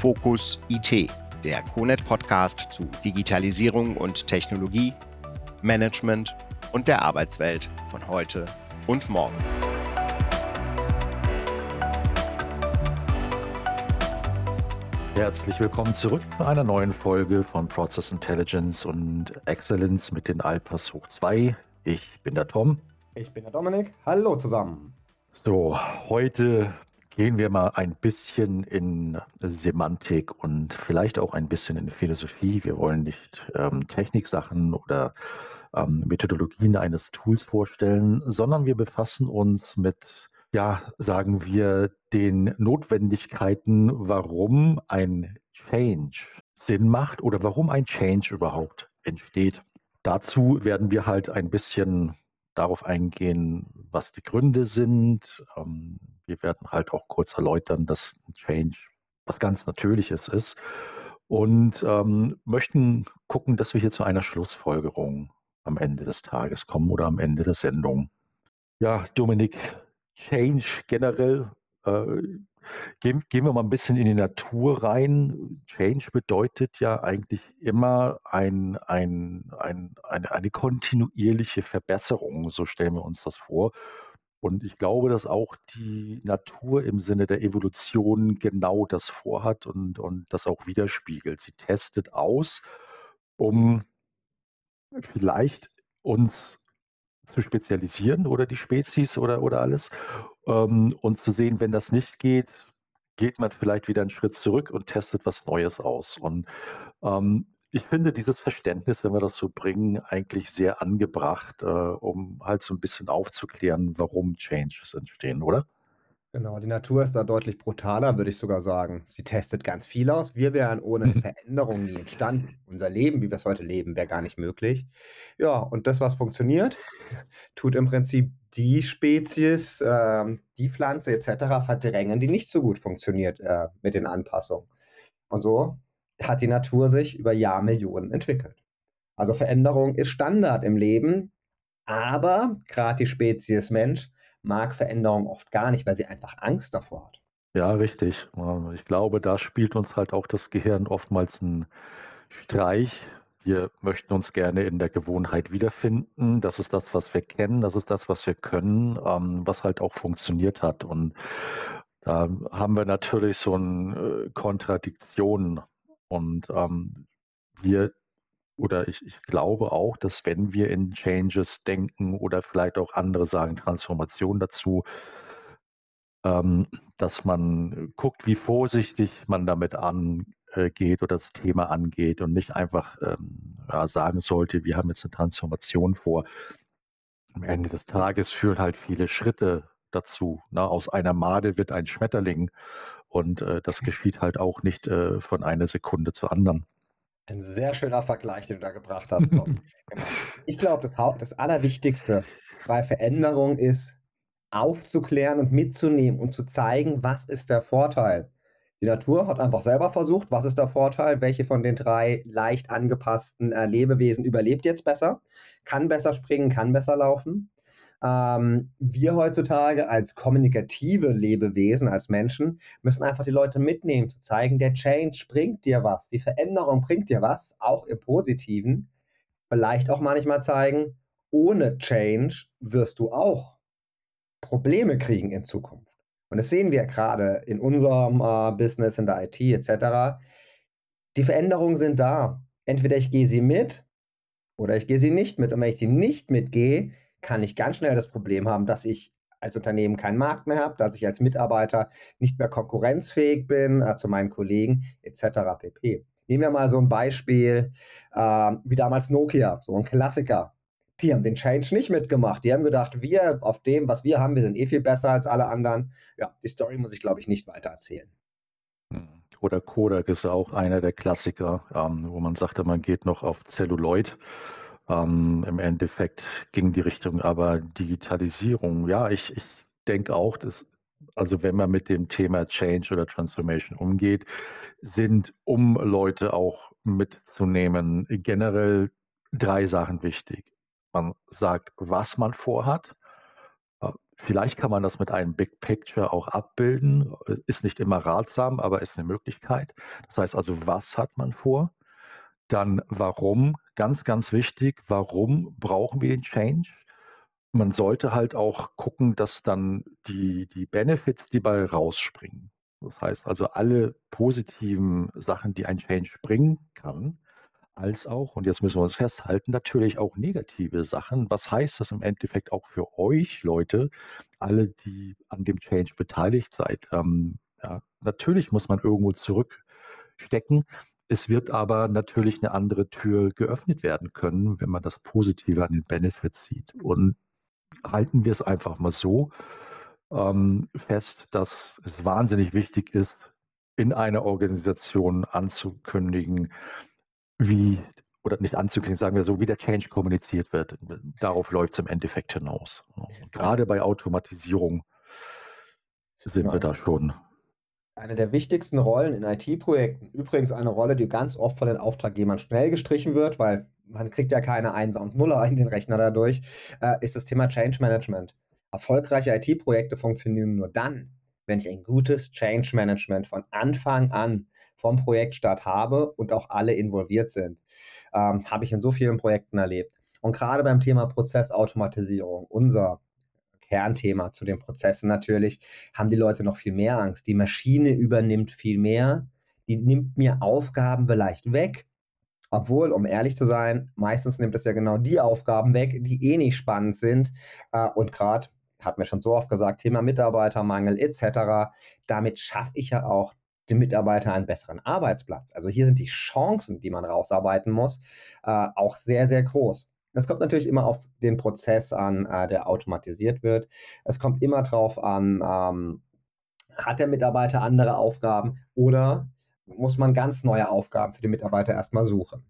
Fokus IT, der CONET-Podcast zu Digitalisierung und Technologie, Management und der Arbeitswelt von heute und morgen. Herzlich willkommen zurück zu einer neuen Folge von Process Intelligence und Excellence mit den Alpas hoch 2. Ich bin der Tom. Ich bin der Dominik. Hallo zusammen. So, heute gehen wir mal ein bisschen in Semantik und vielleicht auch ein bisschen in Philosophie. Wir wollen nicht Techniksachen oder Methodologien eines Tools vorstellen, sondern wir befassen uns mit, sagen wir, den Notwendigkeiten, warum ein Change Sinn macht oder warum ein Change überhaupt entsteht. Dazu werden wir halt ein bisschen darauf eingehen, was die Gründe sind. Wir werden halt auch kurz erläutern, dass ein Change was ganz Natürliches ist und möchten gucken, dass wir hier zu einer Schlussfolgerung am Ende des Tages kommen oder am Ende der Sendung. Ja, Dominik, Change generell, gehen wir mal ein bisschen in die Natur rein. Change bedeutet ja eigentlich immer eine kontinuierliche Verbesserung, so stellen wir uns das vor. Und ich glaube, dass auch die Natur im Sinne der Evolution genau das vorhat und das auch widerspiegelt. Sie testet aus, um vielleicht uns zu spezialisieren oder die Spezies oder alles und zu sehen, wenn das nicht geht, geht man vielleicht wieder einen Schritt zurück und testet was Neues aus. Und ich finde dieses Verständnis, wenn wir das so bringen, eigentlich sehr angebracht, um halt so ein bisschen aufzuklären, warum Changes entstehen, oder? Genau, die Natur ist da deutlich brutaler, würde ich sogar sagen. Sie testet ganz viel aus. Wir wären ohne Veränderung nie entstanden. Unser Leben, wie wir es heute leben, wäre gar nicht möglich. Ja, und das, was funktioniert, tut im Prinzip die Spezies, die Pflanze etc. verdrängen, die nicht so gut funktioniert mit den Anpassungen. Und so hat die Natur sich über Jahrmillionen entwickelt. Also Veränderung ist Standard im Leben, aber gerade die Spezies Mensch mag Veränderung oft gar nicht, weil sie einfach Angst davor hat. Ja, richtig. Ich glaube, da spielt uns halt auch das Gehirn oftmals einen Streich. Wir möchten uns gerne in der Gewohnheit wiederfinden. Das ist das, was wir kennen. Das ist das, was wir können, was halt auch funktioniert hat. Und da haben wir natürlich so eine Kontradiktion. Und wir oder ich glaube auch, dass wenn wir in Changes denken oder vielleicht auch andere sagen Transformation dazu, dass man guckt, wie vorsichtig man damit angeht oder das Thema angeht und nicht einfach sagen sollte, wir haben jetzt eine Transformation vor. Am Ende des Tages führen halt viele Schritte dazu. Ne? Aus einer Made wird ein Schmetterling und das geschieht halt auch nicht von einer Sekunde zur anderen. Ein sehr schöner Vergleich, den du da gebracht hast, Tom. Genau. Ich glaube, das Allerwichtigste bei Veränderung ist, aufzuklären und mitzunehmen und zu zeigen, was ist der Vorteil. Die Natur hat einfach selber versucht, was ist der Vorteil, welche von den 3 leicht angepassten Lebewesen überlebt jetzt besser, kann besser springen, kann besser laufen. Wir heutzutage als kommunikative Lebewesen, als Menschen, müssen einfach die Leute mitnehmen, zu zeigen, der Change bringt dir was, die Veränderung bringt dir was, auch im Positiven. Vielleicht auch manchmal zeigen, ohne Change wirst du auch Probleme kriegen in Zukunft. Und das sehen wir gerade in unserem Business, in der IT etc. Die Veränderungen sind da. Entweder ich gehe sie mit oder ich gehe sie nicht mit. Und wenn ich sie nicht mitgehe, kann ich ganz schnell das Problem haben, dass ich als Unternehmen keinen Markt mehr habe, dass ich als Mitarbeiter nicht mehr konkurrenzfähig bin zu meinen Kollegen etc. pp. Nehmen wir mal so ein Beispiel wie damals Nokia, so ein Klassiker. Die haben den Change nicht mitgemacht. Die haben gedacht, wir auf dem, was wir haben, wir sind eh viel besser als alle anderen. Ja, die Story muss ich, glaube ich, nicht weiter erzählen. Oder Kodak ist ja auch einer der Klassiker, wo man sagte, man geht noch auf Celluloid. Im Endeffekt ging die Richtung aber Digitalisierung. Ja, ich denke auch, dass, also wenn man mit dem Thema Change oder Transformation umgeht, sind, um Leute auch mitzunehmen, generell 3 Sachen wichtig. Man sagt, was man vorhat, Vielleicht kann man das mit einem Big Picture auch abbilden. Ist nicht immer ratsam, aber ist eine Möglichkeit. Das heißt also, was hat man vor? Dann warum? Ganz, ganz wichtig, warum brauchen wir den Change? Man sollte halt auch gucken, dass dann die Benefits, die bei rausspringen. Das heißt also, alle positiven Sachen, die ein Change bringen kann, als auch, und jetzt müssen wir uns festhalten, natürlich auch negative Sachen. Was heißt das im Endeffekt auch für euch Leute, alle, die an dem Change beteiligt seid? Ja, natürlich muss man irgendwo zurückstecken. Es wird aber natürlich eine andere Tür geöffnet werden können, wenn man das Positive an den Benefits sieht. Und halten wir es einfach mal so fest, dass es wahnsinnig wichtig ist, in einer Organisation anzukündigen, wie, oder nicht anzukündigen, sagen wir so, wie der Change kommuniziert wird. Darauf läuft es im Endeffekt hinaus. Und gerade bei Automatisierung sind wir da schon. Eine der wichtigsten Rollen in IT-Projekten, übrigens eine Rolle, die ganz oft von den Auftraggebern schnell gestrichen wird, weil man kriegt ja keine Einser und Nuller in den Rechner dadurch, ist das Thema Change Management. Erfolgreiche IT-Projekte funktionieren nur dann, wenn ich ein gutes Change Management von Anfang an vom Projektstart habe und auch alle involviert sind. Habe ich in so vielen Projekten erlebt. Und gerade beim Thema Prozessautomatisierung, unser Kernthema zu den Prozessen natürlich, haben die Leute noch viel mehr Angst. Die Maschine übernimmt viel mehr, die nimmt mir Aufgaben vielleicht weg, obwohl, um ehrlich zu sein, meistens nimmt es ja genau die Aufgaben weg, die eh nicht spannend sind. Und gerade, hat mir schon so oft gesagt, Thema Mitarbeitermangel etc., damit schaffe ich ja auch dem Mitarbeiter einen besseren Arbeitsplatz. Also hier sind die Chancen, die man rausarbeiten muss, auch sehr, sehr groß. Es kommt natürlich immer auf den Prozess an, der automatisiert wird. Es kommt immer drauf an, hat der Mitarbeiter andere Aufgaben oder muss man ganz neue Aufgaben für den Mitarbeiter erstmal suchen.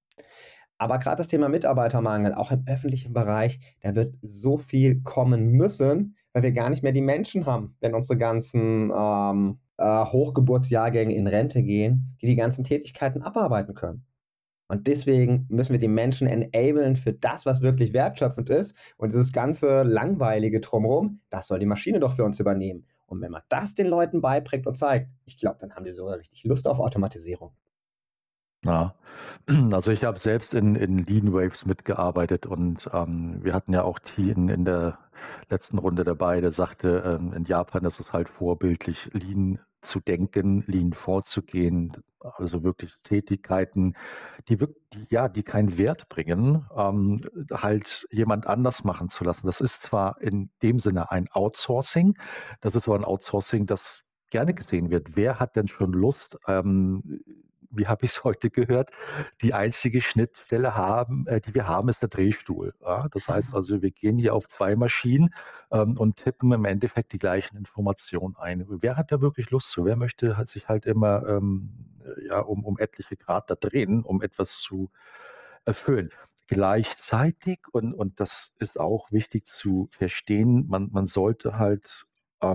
Aber gerade das Thema Mitarbeitermangel, auch im öffentlichen Bereich, da wird so viel kommen müssen, weil wir gar nicht mehr die Menschen haben, wenn unsere ganzen Hochgeburtsjahrgänge in Rente gehen, die ganzen Tätigkeiten abarbeiten können. Und deswegen müssen wir die Menschen enablen für das, was wirklich wertschöpfend ist. Und dieses ganze Langweilige drumherum, das soll die Maschine doch für uns übernehmen. Und wenn man das den Leuten beibringt und zeigt, ich glaube, dann haben die sogar richtig Lust auf Automatisierung. Ja, also ich habe selbst in Lean Waves mitgearbeitet und wir hatten ja auch T in der letzten Runde dabei, der sagte, in Japan ist es halt vorbildlich, Lean zu denken, Lean vorzugehen, also wirklich Tätigkeiten, die keinen Wert bringen, halt jemand anders machen zu lassen. Das ist zwar in dem Sinne ein Outsourcing, das ist aber ein Outsourcing, das gerne gesehen wird. Wer hat denn schon Lust, wie habe ich es heute gehört, die einzige Schnittstelle die wir haben, ist der Drehstuhl. Ja? Das heißt also, wir gehen hier auf zwei Maschinen und tippen im Endeffekt die gleichen Informationen ein. Wer hat da wirklich Lust zu? Wer möchte sich halt immer um etliche Grad da drehen, um etwas zu erfüllen? Gleichzeitig, und das ist auch wichtig zu verstehen, man sollte halt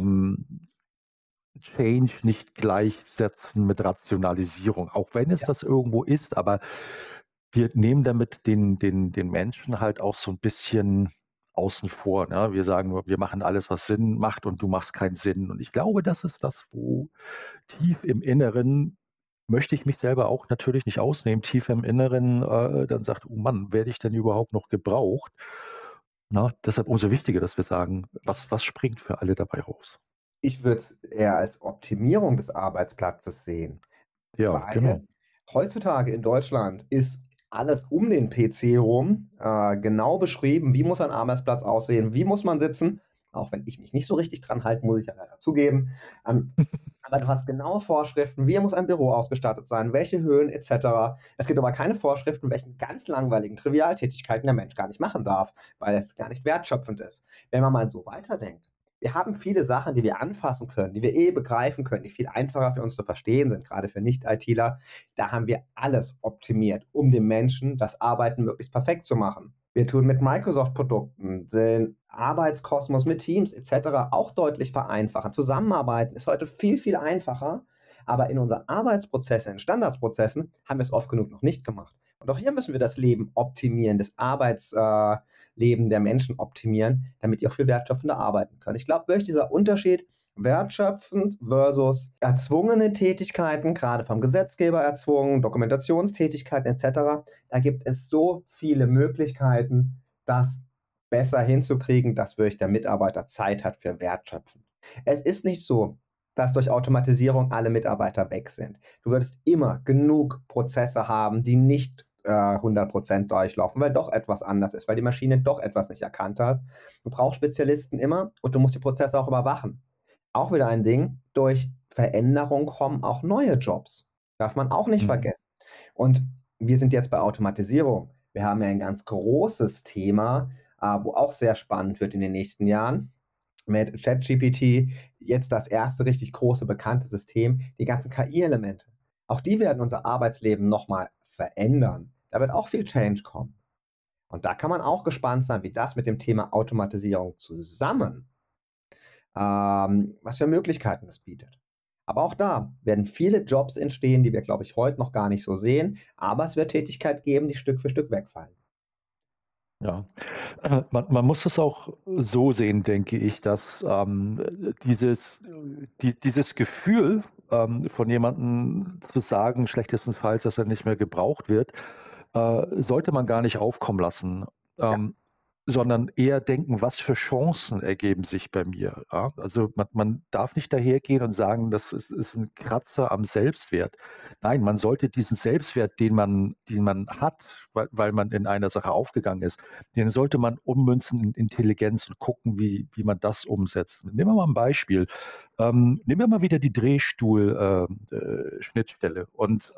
Change nicht gleichsetzen mit Rationalisierung, auch wenn es das irgendwo ist, aber wir nehmen damit den Menschen halt auch so ein bisschen außen vor. Ne? Wir sagen nur, wir machen alles, was Sinn macht und du machst keinen Sinn. Und ich glaube, das ist das, wo tief im Inneren, möchte ich mich selber auch natürlich nicht ausnehmen, tief im Inneren dann sagt, oh Mann, werde ich denn überhaupt noch gebraucht? Na, deshalb umso wichtiger, dass wir sagen, was springt für alle dabei raus? Ich würde es eher als Optimierung des Arbeitsplatzes sehen. Ja, Weil genau. heutzutage in Deutschland ist alles um den PC rum genau beschrieben, wie muss ein Arbeitsplatz aussehen, wie muss man sitzen. Auch wenn ich mich nicht so richtig dran halte, muss ich ja leider zugeben. Aber du hast genaue Vorschriften, wie muss ein Büro ausgestattet sein, welche Höhen etc. Es gibt aber keine Vorschriften, welchen ganz langweiligen Trivialtätigkeiten der Mensch gar nicht machen darf, weil es gar nicht wertschöpfend ist. Wenn man mal so weiterdenkt, wir haben viele Sachen, die wir anfassen können, die wir begreifen können, die viel einfacher für uns zu verstehen sind, gerade für Nicht-ITler. Da haben wir alles optimiert, um dem Menschen das Arbeiten möglichst perfekt zu machen. Wir tun mit Microsoft-Produkten den Arbeitskosmos mit Teams etc. auch deutlich vereinfachen. Zusammenarbeiten ist heute viel, viel einfacher, aber in unseren Arbeitsprozessen, in Standardsprozessen, haben wir es oft genug noch nicht gemacht. Und auch hier müssen wir das Leben optimieren, das Arbeitsleben der Menschen optimieren, damit die auch viel wertschöpfender arbeiten können. Ich glaube, durch dieser Unterschied wertschöpfend versus erzwungene Tätigkeiten, gerade vom Gesetzgeber erzwungen, Dokumentationstätigkeiten etc., da gibt es so viele Möglichkeiten, das besser hinzukriegen, dass wirklich der Mitarbeiter Zeit hat für Wertschöpfen. Es ist nicht so, dass durch Automatisierung alle Mitarbeiter weg sind. Du würdest immer genug Prozesse haben, die nicht 100% durchlaufen, weil doch etwas anders ist, weil die Maschine doch etwas nicht erkannt hat. Du brauchst Spezialisten immer und du musst die Prozesse auch überwachen. Auch wieder ein Ding, durch Veränderung kommen auch neue Jobs. Darf man auch nicht vergessen. Und wir sind jetzt bei Automatisierung. Wir haben ja ein ganz großes Thema, wo auch sehr spannend wird in den nächsten Jahren. Mit ChatGPT jetzt das erste richtig große bekannte System, die ganzen KI-Elemente. Auch die werden unser Arbeitsleben nochmal verändern. Da wird auch viel Change kommen. Und da kann man auch gespannt sein, wie das mit dem Thema Automatisierung zusammen, was für Möglichkeiten es bietet. Aber auch da werden viele Jobs entstehen, die wir, glaube ich, heute noch gar nicht so sehen. Aber es wird Tätigkeit geben, die Stück für Stück wegfallen. Ja, man muss es auch so sehen, denke ich, dass dieses Gefühl von jemandem zu sagen, schlechtestenfalls, dass er nicht mehr gebraucht wird, sollte man gar nicht aufkommen lassen, Ja, sondern eher denken, was für Chancen ergeben sich bei mir. Ja? Also man darf nicht dahergehen und sagen, das ist ein Kratzer am Selbstwert. Nein, man sollte diesen Selbstwert, den man hat, weil man in einer Sache aufgegangen ist, den sollte man ummünzen in Intelligenz und gucken, wie man das umsetzt. Nehmen wir mal ein Beispiel. Nehmen wir mal wieder die Drehstuhl-Schnittstelle. Und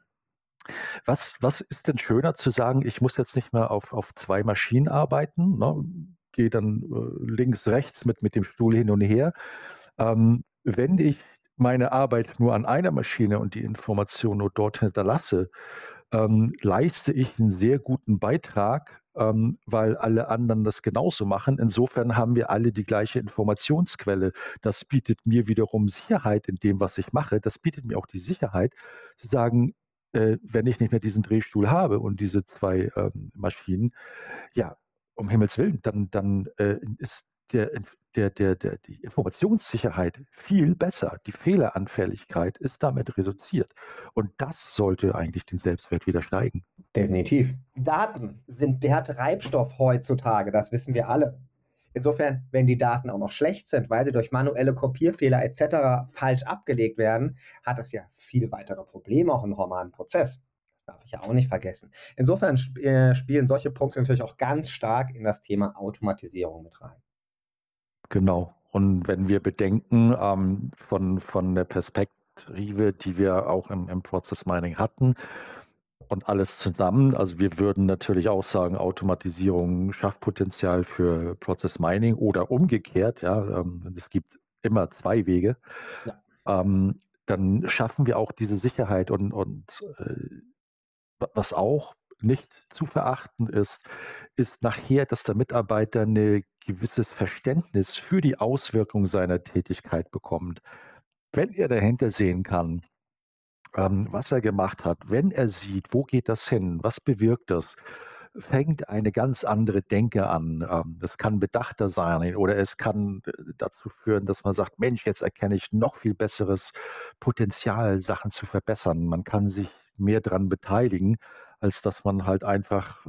was ist denn schöner zu sagen, ich muss jetzt nicht mehr auf zwei Maschinen arbeiten, ne? Gehe dann links, rechts mit dem Stuhl hin und her. Wenn ich meine Arbeit nur an einer Maschine und die Information nur dort hinterlasse, leiste ich einen sehr guten Beitrag, weil alle anderen das genauso machen. Insofern haben wir alle die gleiche Informationsquelle. Das bietet mir wiederum Sicherheit in dem, was ich mache. Das bietet mir auch die Sicherheit zu sagen, wenn ich nicht mehr diesen Drehstuhl habe und diese zwei Maschinen, ja, um Himmels Willen, dann ist die Informationssicherheit viel besser. Die Fehleranfälligkeit ist damit reduziert. Und das sollte eigentlich den Selbstwert wieder steigen. definitiv. Daten sind der Treibstoff heutzutage, das wissen wir alle. Insofern, wenn die Daten auch noch schlecht sind, weil sie durch manuelle Kopierfehler etc. falsch abgelegt werden, hat das ja viele weitere Probleme auch im normalen Prozess. Das darf ich ja auch nicht vergessen. Insofern spielen solche Punkte natürlich auch ganz stark in das Thema Automatisierung mit rein. Genau. Und wenn wir bedenken, von der Perspektive, die wir auch im Process Mining hatten und alles zusammen, also wir würden natürlich auch sagen, Automatisierung schafft Potenzial für Process Mining oder umgekehrt, ja, es gibt immer zwei Wege. Ja. Dann schaffen wir auch diese Sicherheit und was auch nicht zu verachten ist nachher, dass der Mitarbeiter ein gewisses Verständnis für die Auswirkung seiner Tätigkeit bekommt. Wenn er dahinter sehen kann, was er gemacht hat, wenn er sieht, wo geht das hin, was bewirkt das, fängt eine ganz andere Denke an. Das kann bedachter sein oder es kann dazu führen, dass man sagt, Mensch, jetzt erkenne ich noch viel besseres Potenzial, Sachen zu verbessern. Man kann sich mehr daran beteiligen, als dass man halt einfach,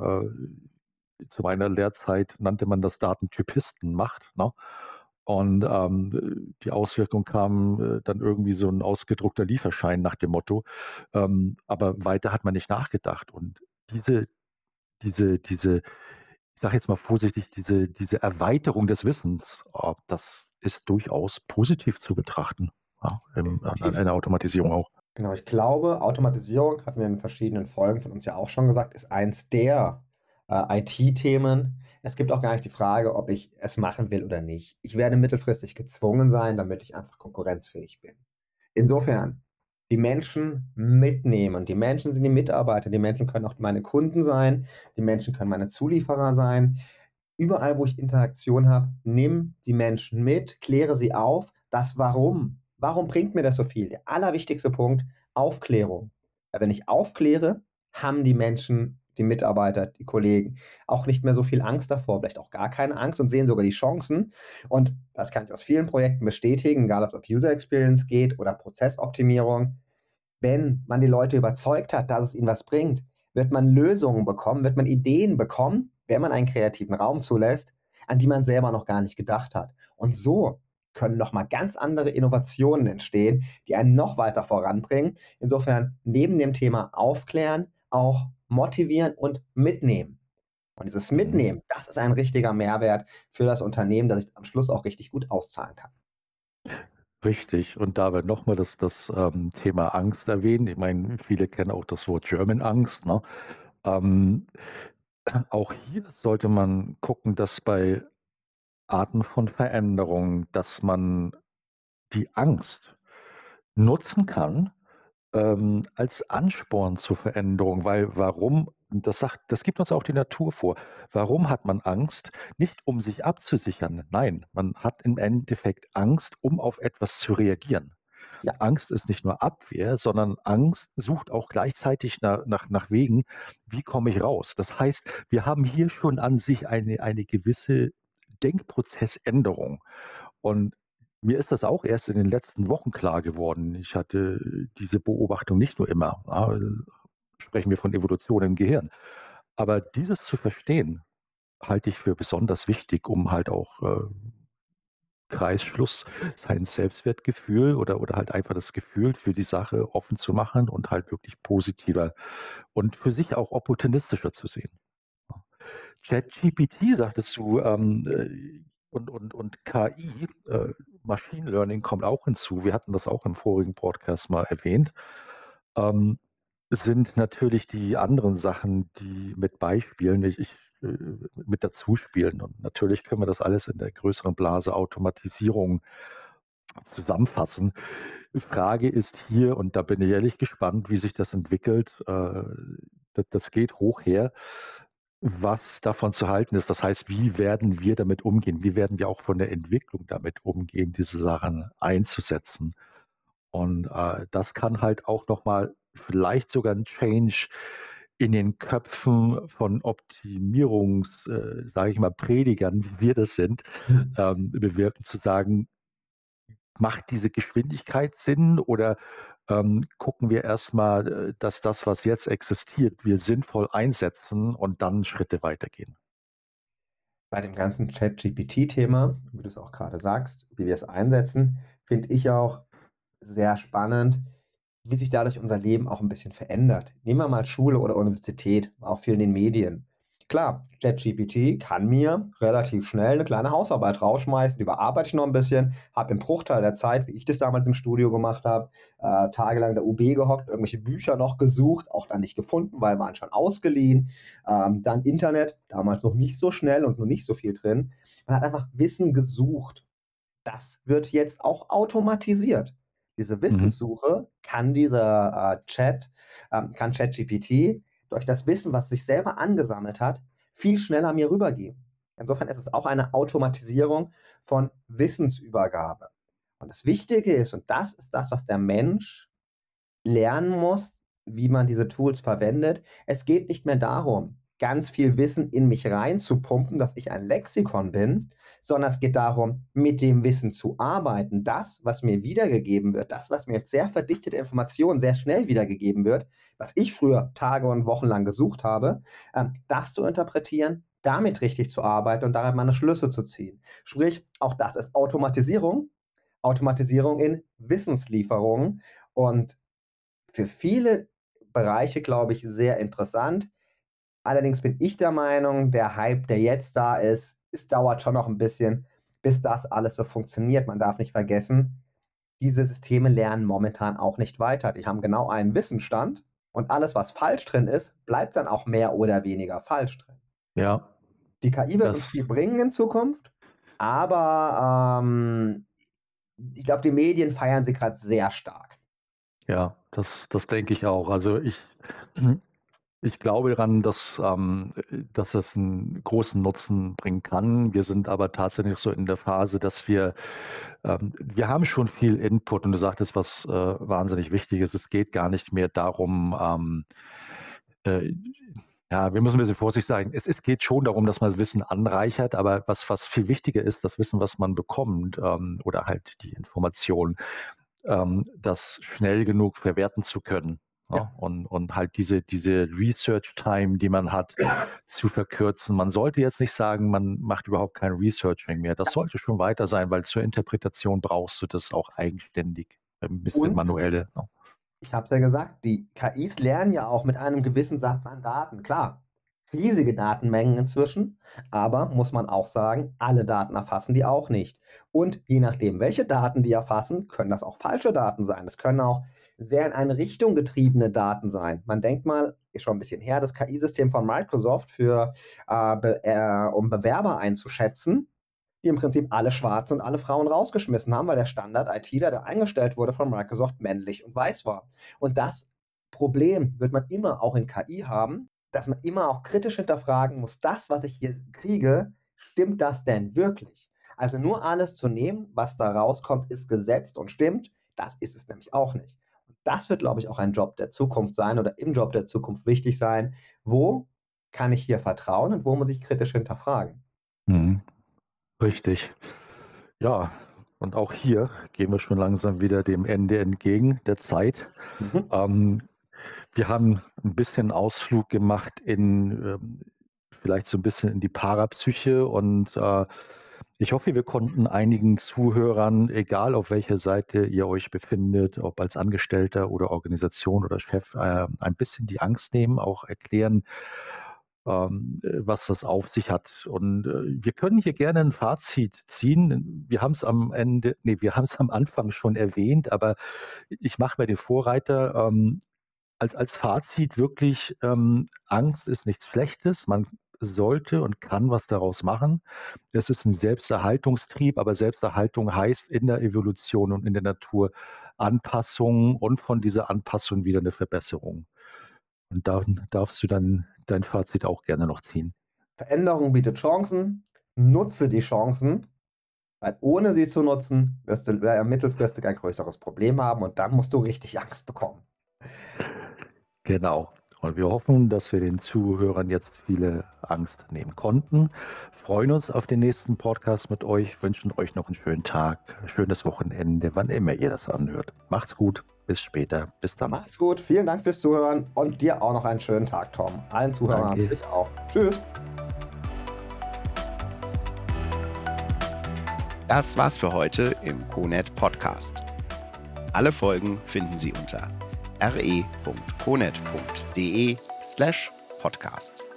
zu meiner Lehrzeit nannte man das Datentypisten macht. Ne? Und die Auswirkung kam dann irgendwie so ein ausgedruckter Lieferschein nach dem Motto. Aber weiter hat man nicht nachgedacht. Und diese, ich sage jetzt mal vorsichtig, diese Erweiterung des Wissens, das ist durchaus positiv zu betrachten. Ja, an einer Automatisierung auch. Genau, ich glaube, Automatisierung, hatten wir in verschiedenen Folgen von uns ja auch schon gesagt, ist eins der IT-Themen. Es gibt auch gar nicht die Frage, ob ich es machen will oder nicht. Ich werde mittelfristig gezwungen sein, damit ich einfach konkurrenzfähig bin. Insofern, die Menschen mitnehmen. Die Menschen sind die Mitarbeiter, die Menschen können auch meine Kunden sein, die Menschen können meine Zulieferer sein. Überall, wo ich Interaktion habe, nimm die Menschen mit, kläre sie auf. Das Warum. Warum bringt mir das so viel? Der allerwichtigste Punkt, Aufklärung. Weil wenn ich aufkläre, haben die Menschen, die Mitarbeiter, die Kollegen auch nicht mehr so viel Angst davor, vielleicht auch gar keine Angst und sehen sogar die Chancen. Und das kann ich aus vielen Projekten bestätigen, egal ob es um User Experience geht oder Prozessoptimierung. Wenn man die Leute überzeugt hat, dass es ihnen was bringt, wird man Lösungen bekommen, wird man Ideen bekommen, wenn man einen kreativen Raum zulässt, an die man selber noch gar nicht gedacht hat. Und so können nochmal ganz andere Innovationen entstehen, die einen noch weiter voranbringen. Insofern neben dem Thema Aufklären auch motivieren und mitnehmen. Und dieses Mitnehmen, das ist ein richtiger Mehrwert für das Unternehmen, das sich am Schluss auch richtig gut auszahlen kann. Richtig. Und da wird nochmal das Thema Angst erwähnt. Ich meine, viele kennen auch das Wort German Angst. Ne? Ähm, auch hier sollte man gucken, dass bei Arten von Veränderungen, dass man die Angst nutzen kann, als Ansporn zur Veränderung, weil warum, das gibt uns auch die Natur vor. Warum hat man Angst? Nicht um sich abzusichern. Nein, man hat im Endeffekt Angst, um auf etwas zu reagieren. Ja. Angst ist nicht nur Abwehr, sondern Angst sucht auch gleichzeitig nach Wegen, wie komme ich raus? Das heißt, wir haben hier schon an sich eine gewisse Denkprozessänderung. Und mir ist das auch erst in den letzten Wochen klar geworden. Ich hatte diese Beobachtung nicht nur immer. Ja, sprechen wir von Evolution im Gehirn. Aber dieses zu verstehen, halte ich für besonders wichtig, um halt auch Kreisschluss, sein Selbstwertgefühl oder halt einfach das Gefühl für die Sache offen zu machen und halt wirklich positiver und für sich auch opportunistischer zu sehen. ChatGPT sagtest du, und KI, Machine Learning kommt auch hinzu. Wir hatten das auch im vorigen Podcast mal erwähnt. Sind natürlich die anderen Sachen, die mit Beispielen mit dazu spielen. Und natürlich können wir das alles in der größeren Blase Automatisierung zusammenfassen. Frage ist hier, und da bin ich ehrlich gespannt, wie sich das entwickelt. Das geht hoch her, was davon zu halten ist. Das heißt, wie werden wir damit umgehen? Wie werden wir auch von der Entwicklung damit umgehen, diese Sachen einzusetzen? Und das kann halt auch nochmal vielleicht sogar ein Change in den Köpfen von sage ich mal, Predigern, wie wir das sind, bewirken, zu sagen, macht diese Geschwindigkeit Sinn oder gucken wir erstmal, dass das, was jetzt existiert, wir sinnvoll einsetzen und dann Schritte weitergehen? Bei dem ganzen ChatGPT-Thema, wie du es auch gerade sagst, wie wir es einsetzen, finde ich auch sehr spannend, wie sich dadurch unser Leben auch ein bisschen verändert. Nehmen wir mal Schule oder Universität, auch viel in den Medien. Klar, ChatGPT kann mir relativ schnell eine kleine Hausarbeit rausschmeißen, die überarbeite ich noch ein bisschen, habe im Bruchteil der Zeit, wie ich das damals im Studio gemacht habe, tagelang in der UB gehockt, irgendwelche Bücher noch gesucht, auch dann nicht gefunden, weil waren schon ausgeliehen. Dann Internet, damals noch nicht so schnell und noch nicht so viel drin. Man hat einfach Wissen gesucht. Das wird jetzt auch automatisiert. Diese Wissenssuche kann kann ChatGPT durch das Wissen, was sich selber angesammelt hat, viel schneller mir rübergeben. Insofern ist es auch eine Automatisierung von Wissensübergabe. Und das Wichtige ist, und das ist das, was der Mensch lernen muss, wie man diese Tools verwendet. Es geht nicht mehr darum, ganz viel Wissen in mich reinzupumpen, dass ich ein Lexikon bin, sondern es geht darum, mit dem Wissen zu arbeiten. Das, was mir wiedergegeben wird, das, was mir jetzt sehr verdichtete Informationen sehr schnell wiedergegeben wird, was ich früher Tage und Wochen lang gesucht habe, das zu interpretieren, damit richtig zu arbeiten und daran meine Schlüsse zu ziehen. Sprich, auch das ist Automatisierung. Automatisierung in Wissenslieferungen und für viele Bereiche, glaube ich, sehr interessant. Allerdings bin ich der Meinung, der Hype, der jetzt da ist, es dauert schon noch ein bisschen, bis das alles so funktioniert. Man darf nicht vergessen, diese Systeme lernen momentan auch nicht weiter. Die haben genau einen Wissensstand und alles, was falsch drin ist, bleibt dann auch mehr oder weniger falsch drin. Ja. Die KI wird uns viel bringen in Zukunft, aber ich glaube, die Medien feiern sie gerade sehr stark. Ja, das denke ich auch. Also ich glaube daran, dass es einen großen Nutzen bringen kann. Wir sind aber tatsächlich so in der Phase, dass wir haben schon viel Input und du sagtest, was wahnsinnig wichtig ist. Es geht gar nicht mehr darum, äh, ja, wir müssen ein bisschen vorsichtig sein. Es geht schon darum, dass man Wissen anreichert, aber was viel wichtiger ist, das Wissen, was man bekommt, oder halt die Information, das schnell genug verwerten zu können. Ja, Ja. und halt diese Research-Time, die man hat, zu verkürzen. Man sollte jetzt nicht sagen, man macht überhaupt kein Researching mehr. Das sollte schon weiter sein, weil zur Interpretation brauchst du das auch eigenständig, ein bisschen Und manuelle. Ja. ich habe es ja gesagt, die KIs lernen ja auch mit einem gewissen Satz an Daten. Klar, riesige Datenmengen inzwischen, aber muss man auch sagen, alle Daten erfassen die auch nicht. Und je nachdem, welche Daten die erfassen, können das auch falsche Daten sein. Es können auch sehr in eine Richtung getriebene Daten sein. Man denkt mal, ist schon ein bisschen her, das KI-System von Microsoft um Bewerber einzuschätzen, die im Prinzip alle Schwarze und alle Frauen rausgeschmissen haben, weil der Standard-ITler, der eingestellt wurde von Microsoft, männlich und weiß war. Und das Problem wird man immer auch in KI haben, dass man immer auch kritisch hinterfragen muss, das, was ich hier kriege, stimmt das denn wirklich? Also nur alles zu nehmen, was da rauskommt, ist gesetzt und stimmt, das ist es nämlich auch nicht. Und das wird, glaube ich, auch ein Job der Zukunft sein oder im Job der Zukunft wichtig sein. Wo kann ich hier vertrauen und wo muss ich kritisch hinterfragen? Mhm. Richtig. Ja, und auch hier gehen wir schon langsam wieder dem Ende entgegen der Zeit. Mhm. Wir haben ein bisschen Ausflug gemacht vielleicht so ein bisschen in die Parapsyche und ich hoffe, wir konnten einigen Zuhörern, egal auf welcher Seite ihr euch befindet, ob als Angestellter oder Organisation oder Chef, ein bisschen die Angst nehmen, auch erklären, was das auf sich hat. Und wir können hier gerne ein Fazit ziehen. Wir haben es wir haben es am Anfang schon erwähnt, aber ich mache mir den Vorreiter. Als Fazit wirklich, Angst ist nichts Schlechtes. Man sollte und kann was daraus machen. Es ist ein Selbsterhaltungstrieb, aber Selbsterhaltung heißt in der Evolution und in der Natur Anpassung und von dieser Anpassung wieder eine Verbesserung. Und da darfst du dann dein Fazit auch gerne noch ziehen. Veränderung bietet Chancen, nutze die Chancen, weil ohne sie zu nutzen, wirst du mittelfristig ein größeres Problem haben und dann musst du richtig Angst bekommen. Genau. Und wir hoffen, dass wir den Zuhörern jetzt viele Angst nehmen konnten. Freuen uns auf den nächsten Podcast mit euch, wünschen euch noch einen schönen Tag, schönes Wochenende, wann immer ihr das anhört. Macht's gut, bis später, bis dann. Macht's gut, vielen Dank fürs Zuhören und dir auch noch einen schönen Tag, Tom. Allen Zuhörern Danke. natürlich auch. Tschüss. Das war's für heute im CONET Podcast. Alle Folgen finden Sie unter re.conet.de/podcast.